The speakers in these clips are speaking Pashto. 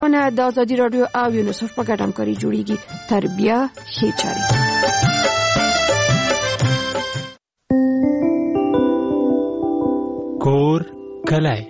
ونه د ازادي رادیو او یونیسف په ګډه همکاري جوړیږي. تربیه ښې چارې. کور کلی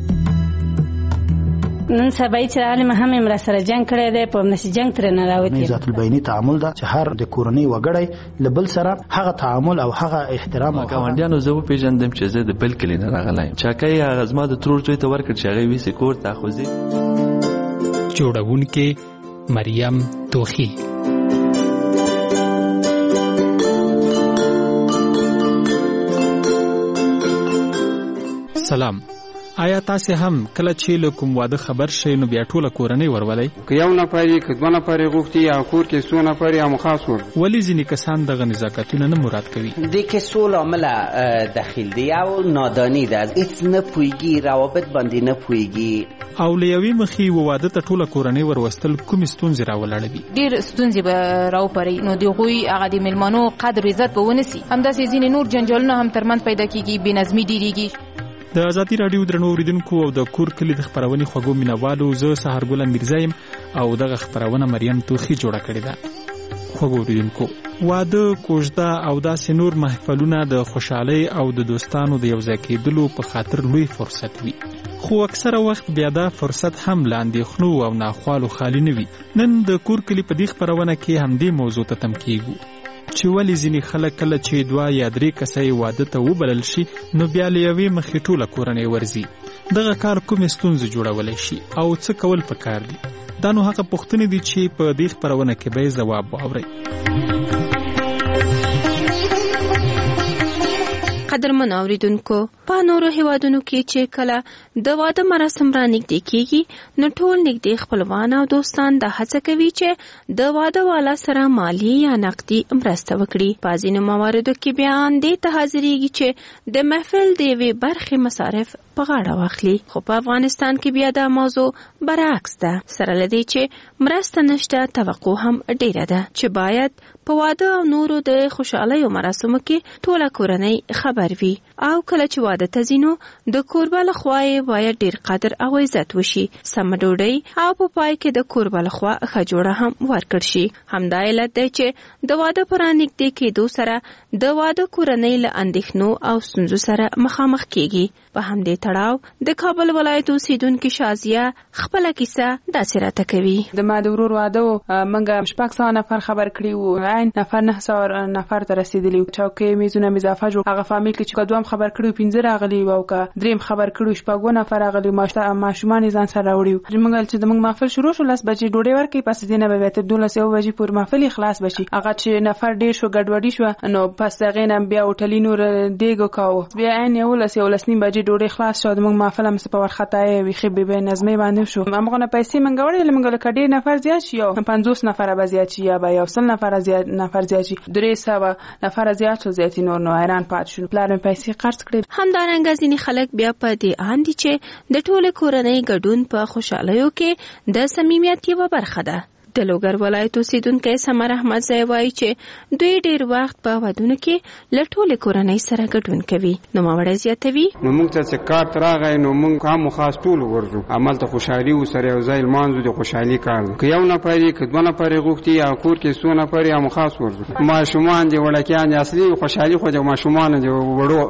نن سبا چې عالم هم امر سره جنگ کړی دی په نشي جنگ تر نه راوتی. ذات البینی تعامل دا چې هر د کورنۍ وګړی لبل سره هغه تعامل او هغه احترام او ګاونډیانو زه پیژندم چې زه د بل کلی نه راغلایم. چاکای هغه زما د ترور زوی ته ورکړ چې هغه ویسې کور ته خوځي. جوړونکې مریم توخی. سلام. آیا تاسو هم کله چې له کوم واده خبر شئ نو بیا ټوله کورنۍ ورولئ؟ که یو نفر که دوه نفر غوښتي یا کور کې څو نفر یا مخاص ور ولی ځینې کسان دغه نزاکتونه نه مراد کوي. دې کې څو لامله دخیل دی او نادانی ده. هیڅ نه پوهیږي، روابط باندې نه پوهیږي او له یوې مخې واده ته ټوله کورنۍ وروستل کومې ستونزې راولاړوي. ډېر ستونزې به راوپري نو د هغوی هغه د میلمنو قدر عزت به ونسي. همداسې ځینې نور جنجالونه هم ترمنځ پیدا کېږي، بې نظمي ډېرېږي. د ازادي رادیو درنو اوریدونکو او د کور کلی د خبرونې خوږو مینوالو، زه سحرګل میرزا یم او دغه خبرونه مریم توخی جوړه کړې ده. خوږو اوریدونکو، واده، کوژده او داسې نور محفلونه د خوشحالۍ او د دوستانو د یوځای کېدلو په خاطر لوی فرصت وي، خو اکثره وخت بیا دا فرصت هم له اندېښنو او ناخوالو خالي نه وي. نن د کور کلی په دې خبرونه کې همدې موضوع ته تم کېږو چې ولې ځینې خلک کله چې 2 یا 3 کسه واده ته وبلل شي نو بیا له یوې مخې ټوله کورنۍ ورځي. دغه کار کومې ستونزې جوړولی شي او څه کول پکار دي؟ دا نو هغه پوښتنې دي چې په دې خپرونه کې به ځواب واورئ. قدرمن اوریدونکو، په نورو هیوادونو کې چې کله د واده مراسم را نږدې کېږي نو ټول نږدې خپلوان او دوستان دا هڅه کوي چې د واده والا سره مالی یا نقدي مرسته وکړي. په ځینو مواردو کې بیا دې ته حاضرېږي چې د محفل د یوې برخې مصارف په غاړه واخلي. خو په افغانستان کې بیا دا موضوع برعکس ده. سره له دې چې مرسته نشته، توقع هم ډیره ده چې باید په واده او نورو د خوشحالۍ مراسمو کې ټوله کورنۍ خبر وي او کله چې واده ته ځینو د کوربه له خوا باید ډیر قدر او عزت وشي، سم ډوډۍ او په پای کې د کوربه له خوا ښه جوړه هم ورکړ شي. همدا علت دی چې د واده پر نږدې کېدو سره د واده کورنۍ له اندېښنو او ستونزو سره مخامخ کېږي. په همدې تړاو د کابل ولایت اوسیدونکې شازیه خپله کیسه داسې راته کوي. د ما د ورور واده و، موږ 600 نفر خبر کړي وو، عین نفر 900 نفر ته رسیدلی وو. چوکۍ میزونه اضافه جوړ، هغه فامیل کې چې دوم خبر کړي 15 راغلي وو او که دریم خبر کړي 6 نفر راغلي. ماشومان ځان سره راوړي. موږ چې د موږ محفل شروع شو 10 بجې ډوډۍ ورکړي، پس دینه به تر 12 بجې پورې محفل خلاص بشي. هغه چې نفر ډیر شو ګډوډي شو نو پس هغه نه بیا هوټلي نور دیګو کاو، بیا عین 11 بجې ډوډۍ خلاص شو. موږ محفل هم په ورخطای ویخي به نظمي باندې شو. موږ نه پیسې منګ وړل، موږ له کډې نفر زیات شي، 50 نفر به زیات شي یا به 100 نفر زیات شي، 300 نفر زیات شو. زیاتین نور نو حیران پات شو. پلان پیسې خرڅ کړې. همدارنګه ځینې خلک بیا په دې اندي چې د ټوله کورنۍ ګډون په خوشحالیو کې د صمیمیت یوه برخه ده. د لوګر ولایت اوسیدونکی سمر احمد زای وایي چې دوی ډیر وخت په ودونو کې له ټولې کورنۍ سره ګډون کوي. نو ماوړه زیاتوي، نو موږ ته کار راغی نو موږ هم خاص ټول ورځو عمل ته خوشحالي و سره یو ځای لمانځو. د خوشحالي کار که یو نفر که دوه نفر غوښتي یا کور کې څو نفر یا خاص ورځو. ماشومان دي وړکیان دي، اصلي خوشحالي خو د ماشومان دي، وړو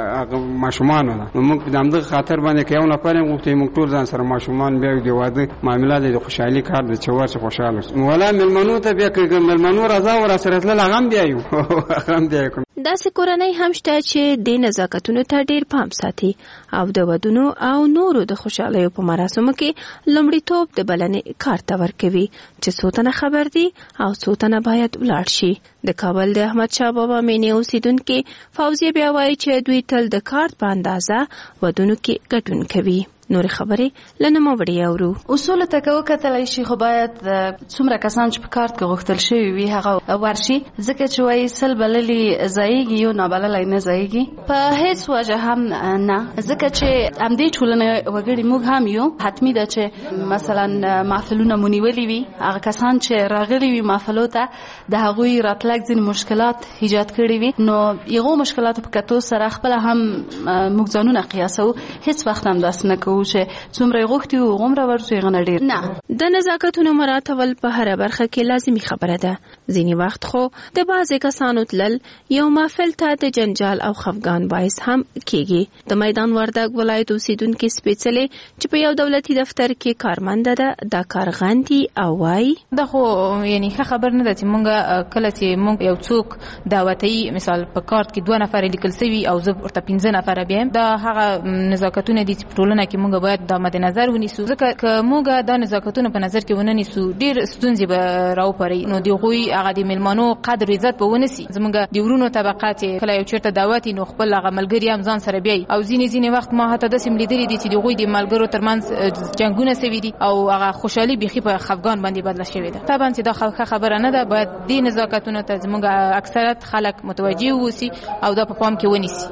ماشومان ده. نو موږ د همدغه خاطر باندې که یو نفر غوښتي موږ ټول ځان سره ماشومان بیا د واده معاملات د خوشحالي کار د چور څخه خوشاله ولا ملمنو ته بیا که ملمنو راځه ور سره تل غم بیا یو غم دی. داسې کورنۍ هم شته چې د نزاکتونو ته ډیر پام ساتي او د ودونو او نورو د خوشحالیو په مراسمو کې لومړیتوب د بلنې کارت ورکوي چې څو تنه خبر دي او څو تنه باید ولاړ شي. د کابل د احمد شاه بابا مینې اوسیدونکي فوزیه بیا وایي چې دوی تل د کارت په اندازه ودونو کې ګډون کوي. نور خبرې لنمو وړي اورو. اصول ته کو کتلای شي خو باید څومره کسان چې په کارت کې غوښتل شوی وي هغه ورشي، ځکه چې وایي سل بللي ځایږي یو نه بللای نه ځایږي په هیڅ وجه هم نه، ځکه چې همدې ټولنه وګړي موږ هم یو. حتمی ده چې مثلا محفلونه مونیولي وي، هغه کسان چې راغلي وي محفلو ته د هغوی راتلک ځینې مشکلات ایجاد کړي وي، نو یغو مشکلات په کتو سره خپل هم موږ ځانونه قیاسو. هیڅ وخت هم داس نه کوو کوو چې څومره غوښتي او غومره ورته غن ډیر نه. د نزاکتونو مراعاتول په هر برخه کې لازمي خبره ده. ځینې وخت خو د بعضې کسانو تلل یو محفل ته د جنجال او خفګان باعث هم کیږي. د میدان وردګ ولایت اوسیدونکي سپېڅلې چې په یو دولتي دفتر کې کارمنده ده دا کار غندي او وایي دا خو یعنی خبر نه ده چې مونږ کله چې مونږ یو څوک دعوتي مثال په کارت کې 2 نفر لیکل سوي او زه ورته 15 نفر بیم دا هغه نزاکتونه دي چې ټولنه کې مونږ باید د مد نظر ونیسو ځکه که مونږ د نزاکتونه په نظر کې ونه نیسو ډیر ستونزې به راوپري نو دی غوي هغه د ملمنو قدر عزت به ونیسي. زمونږ د ورونو طبقات کله یو چیرته دعوت نو خپل هغه ملګری هم ځان سره بیاي او ځینې وخت ما هته د سیم لیدلې دي چې دی غوي د ملګرو ترمنځ جنگونه سوي دي او هغه خوشحالي بيخي په خفګان باندې بدل شوی ده. طبعا چې دا خبره نه ده باید د نزاکتونه ته زمونږ اکثریت خلک متوجه ووسی او دا په پام کې ونیسي.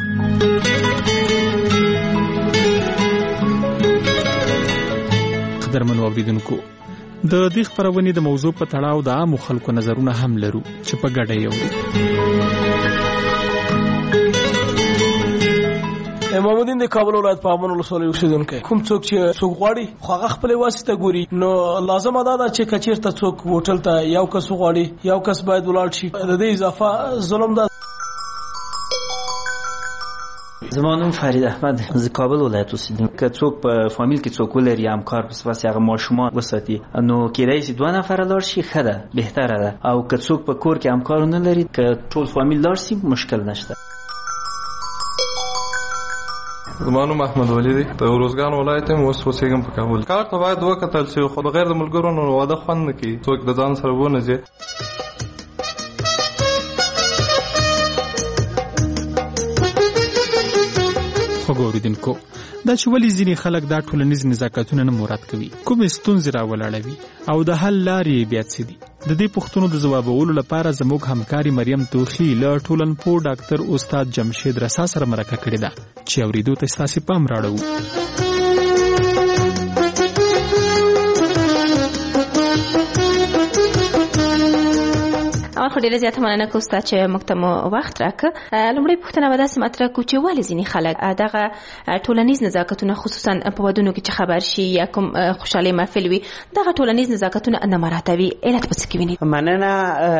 قدرمنو اوریدونکو د دې خبرونې د موضوع په تړاو د عامو خلکو نظرونه هم لرو چې په ګډه یو امام الدین د کابل ولایت په امن ولسوالۍ اوسیدونکی کوم څوک چې څوک غواړي خو هغه خپل واسطه ګوري نو لازم ادا ده چې کچیرته څوک هوټل ته یو کس غواړي یو کس باید ولاړ شي د دې اضافه ظلم ده. زمانم فرید احمد از کابل ولایت اوسیدونکی که څوک په فامیل کې څوک ولري همکار پس واسه هغه ماشومان وساتي نو کېدای شي 2 نفر لاړ شي خده بهتره ده او که څوک په کور کې همکار نه لري که ټول فامیل لاړ شي مشکل نشته. زمانو محمد ولی دی د روزګان ولایت هم اوس اوسېږم په کابل. کار ته باید وکتل شي خو د غیر د ملګرو نو واده خوند نه کوي څوک د ځان سره ونه ځي. خوږو اوریدونکو دا چې ولې ځینې خلک دا ټولنیز نزاکتونه نه مراعات کوي کومې ستونزې راولاړوي او د حل لارې بیا څه دي د دې پوښتنو د ځوابولو لپاره زموږ همکاري مریم توخي له ټولنپوه ډاکټر استاد جمشید رسا سره مرکه کړې ده چې اورېدو ته ستاسې پام راړو. خو ډیره زیاته مننه کوم چې موږ ته مو وخت راکړ. لومړی پوښتنه به داسې مطرح کړو چې ولې ځینې خلک دغه ټولنیز نزاکتونه خصوصا په ودونو کې چې خبر شي یا کوم خوشحالۍ محفل وي دغه ټولنیز نزاکتونه نه مراعاتوي علت په څه کې ویني؟ مننه.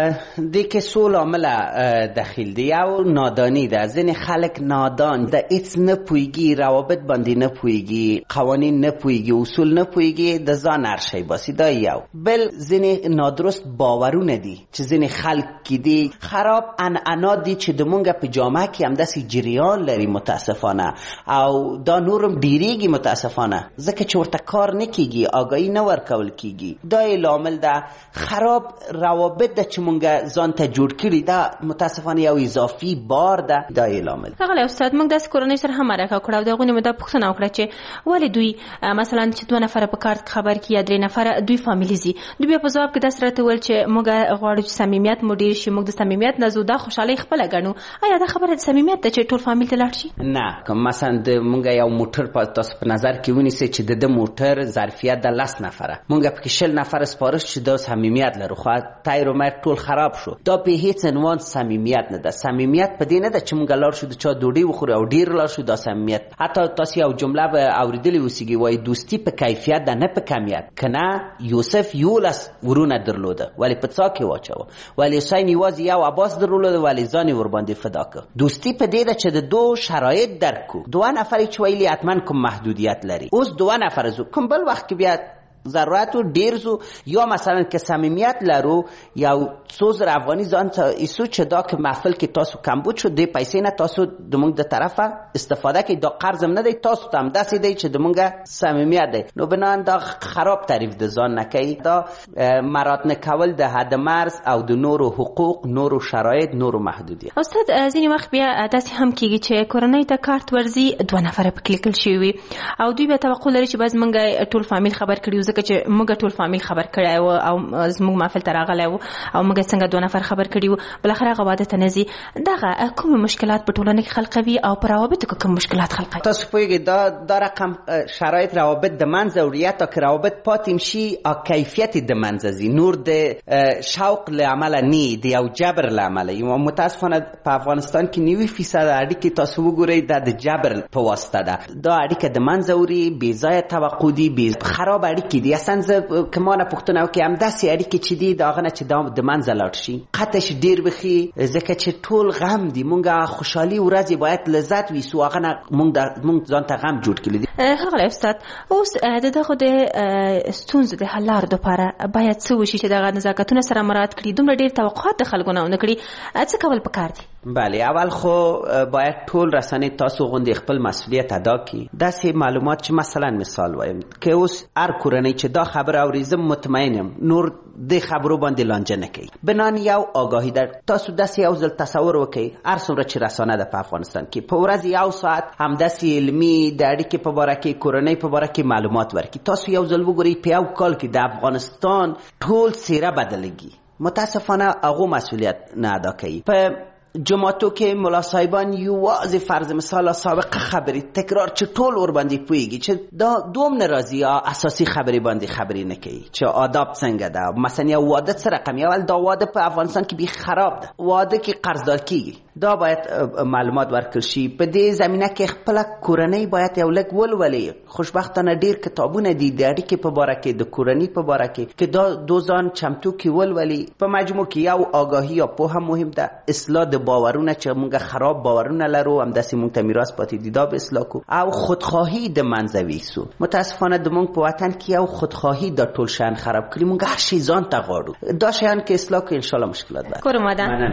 دې کې څو لامله دخیل دي او نادانی ده. ځینې خلک نادان د هیڅ نه پوهېږي روابط باندې نه پوهېږي قوانین نه پوهېږي اصول نه پوهېږي د ځان هر شی باسي دا یو. بل ځینې نادرست باورونه دي چې ځینې خلک کې دي خراب عنعنات دي چې د مونږ په جامعه کې هم داسې جریان لري متاسفانه او دا نورم ډیریږي متاسفانه ځکه چې ورته کار نه کیږي آگاهی نه ورکول کیږي. دا لامل ده. خراب روابط ده چې مونږ ځان ته جوړ کړي دا متاسفانه یو اضافي بار ده. دا لامل. هغه استاد موږ داسې کورنۍ سره هم مرکه کړو دا غونې مده پوښتنه وکړه چې ولې دوی مثلا چې 2 نفر په کارت خبر کې یا 3 نفر دوی فامیلی زی دوی په ځواب کې داسې راته ول چې موږ غواړو چې صمیمیت مدیر شي موږ د صمیمیت نه زو دا خوشحالي خپل غنو. آیا دا خبره د صمیمیت ته چې ټول فامیل ته لاړ شي؟ نه. کوم مثلا د مونږ یو موټر په تاسو په نظر کې ونیسئ چې د موټر ظرفیت د 10 نفره مونږ په 20 نفر سپارښت چې د صمیمیت لرو خو تایر مر ټول خراب شو. دا په هیڅ عنوان صمیمیت نه ده. صمیمیت په دې نه ده چې مونږ لاړ شو د چا ډوډۍ وخورو او ډیر لاړ شو دا صمیمیت. حتی تاسو یو جمله به اوریدلې وسیږي وای دوستی په کیفیت ده نه په کمیت. کنه یوسف یولس ورونه درلوده ولی په څا کې واچو ولی حسین یوازې یو عباس درلوده ولی ځان ور باندې فدا کړ. دوستی په دې ده چې د 2 شرایط درکو 2 نفر چې ویلي حتما کوم محدودیت لري. اوس 2 نفر زو کوم بل وخت کې بیا ضرورت و ډیر زو یا مثلا که صمیمیت لرو یا 2000 افغانی ځان ته ایسو چې دا که محفل کې تاسو کمبود شو د پیسې نه تاسو د موږ د طرفه استفاده کې دا قرض هم نه دی تاسو ته هم داسې دی چې د موږ صمیمیت دی. نو بنان دا خراب تعریف د ځان نه کوي. دا مراعات نه کول د حد مرز او د نورو حقوق نورو شرایط نورو محدودیت. استاد ځینې وخت بیا داسې هم کیږي چې کورنۍ ته کارت ورزي 2 نفر په کلیکل شي وي او دوی به توقع لري چې باز موږ ټول فامیل خبر کړیو ځکه چې موږ ټول فامیل خبر کړی و او زموږ محفل ته راغلی و او موږ څنګه 2 نفر خبر کړي وو بلاخره هغه واده ته نه ځي دغه کوم مشکلات په ټولنه کې خلقوي او په روابطو کې کوم مشکلات خلقوي تاسو پوهیږئ دا رقم شرایط روابط د منځه وړي یا تا که روابط پاتې شي او کیفیت د منځه ځي نور د شوق له عمله نه د یو جبر له عمله متاسفانه په افغانستان کې 90% اړیکې تاسو وګورئ د جبر په واسطه ده دا اړیکه د منځه وړي بې ځایه توقع دي خراب اړیکې دي اصلا زه که ما نه پوښتنه وکړي همداسې اړیکې چې دي د هغه نه چې دا د منځه لاړ شي قطعش ډېر بخي ځکه چې ټول غم دي مونږ خوشحالي ورځې باید لذت ویسو هغه نه مونږ ځان ته غم جوړ کړي دي. ښاغلی استاد اوس د دغو د ستونزو د حل لارو دپاره باید څه وشي چې دغه نزاکتونه سره مراعات کړي دومره ډېر توقعات د خلکو نه ونه کړي څه کول پکار دي؟ بله اول خو باید ټول رسنۍ تاسو غوندې خپل مسئولیت ادا کړي داسې معلومات چې مثلا مثال وایم که اوس هر کورنۍ چې دا خبر اوري زه مطمئن یم نور د خبرو باندې لانجه نه کوي بنان یو آگاهی در تاسو داسې یو ځل تصور وکړئ هر څومره چې رسانه ده په افغانستان کې په ورځ 1 ساعت همداسې علمي د اړیکې په باره کې کورنۍ په باره کې معلومات ورکړي تاسو یو ځل وګورئ په یو کال کې د افغانستان ټول څیره بدلېږي متاسفانه هغو مسئولیت نه ادا کوي په جماعتو کې ملا صاحبان یوازې فرض مثال سابقه خبري تکرار چې ټول ور باندې پوهیږي چې دا دوم ناراضي اساسي خبري باندې خبري نه کوي چې آداب څنګه ده مثلا یو واده څه رقم اول دا واده په افغانستان کې به خراب ده واده کې قرضدار کیږي دا باید معلومات ورکړ شي په دې زمینه کې خپل کورنۍ باید یو لک ولولي خوشبختانه ډیر کتابونه دي د اړیکې په باره کې د کورنۍ په باره کې دا دوزان چمتو کې ولولي په مجموع کې یو آگاهی یا پوهه مهم ده اصلاح د باورونه چې موږ خراب باورونه لرو همداسې موږ ته میراث پاتې دي دا به اصلاح کو او خودخواهی د منځه ویسو متاسفانه د موږ په وطن کې یو خودخواهی د ټول شان خراب کړی موږ هر شي ځان ته غواړو دا شیان کې اصلاح کو ان شاء الله مشکلات به کورماده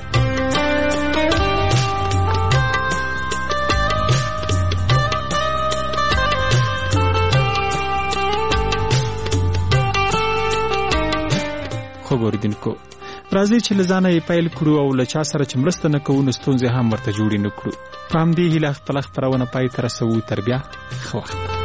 خبردونکو راځي چې لزانه یې پیل کړو او له چا سره چې مرسته نه کوو نو ستونزې هم ورته جوړې نه کړو په همدې هیله خپله خپرونه پای ته رسوو تر بیا ښه وخت